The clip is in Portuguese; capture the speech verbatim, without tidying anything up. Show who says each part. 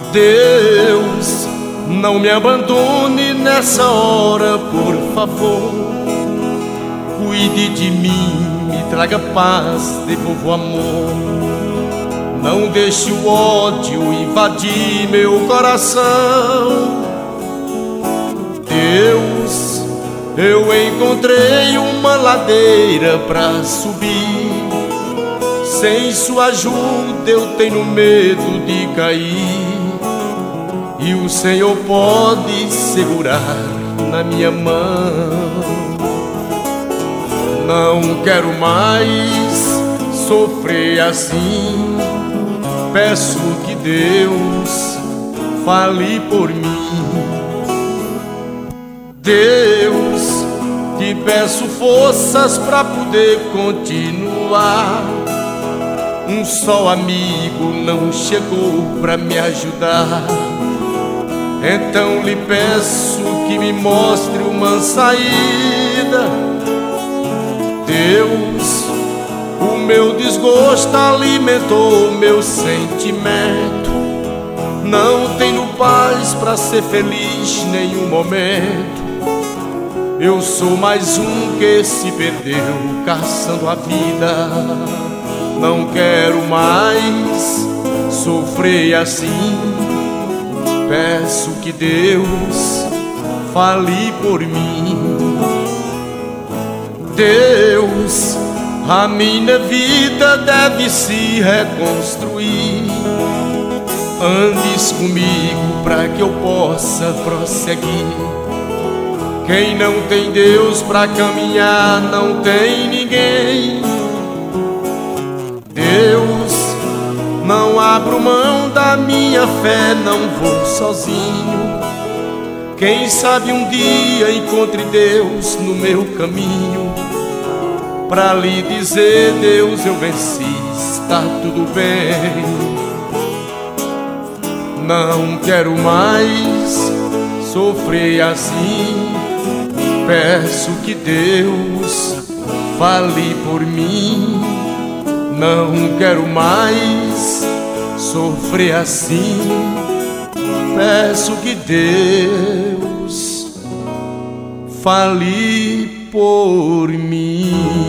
Speaker 1: Deus, não me abandone nessa hora, por favor. Cuide de mim, me traga paz, devolva o amor. Não deixe o ódio invadir meu coração. Deus, eu encontrei uma ladeira pra subir. Sem sua ajuda eu tenho medo de cair. E o Senhor pode segurar na minha mão. Não quero mais sofrer assim. Peço que Deus fale por mim. Deus, te peço forças pra poder continuar. Um só amigo não chegou pra me ajudar. Então lhe peço que me mostre uma saída. Deus, o meu desgosto alimentou meu sentimento. Não tenho paz pra ser feliz nenhum momento. Eu sou mais um que se perdeu caçando a vida. Não quero mais sofrer assim. Peço que Deus fale por mim. Deus, a minha vida deve se reconstruir. Andes comigo para que eu possa prosseguir. Quem não tem Deus para caminhar não tem ninguém. Deus, não abro mão da minha fé, não vou sozinho. Quem sabe um dia encontre Deus no meu caminho, pra lhe dizer: Deus, eu venci, está tudo bem. Não quero mais sofrer assim. Peço que Deus fale por mim. Não quero mais sofrer assim. Peço que Deus fale por mim.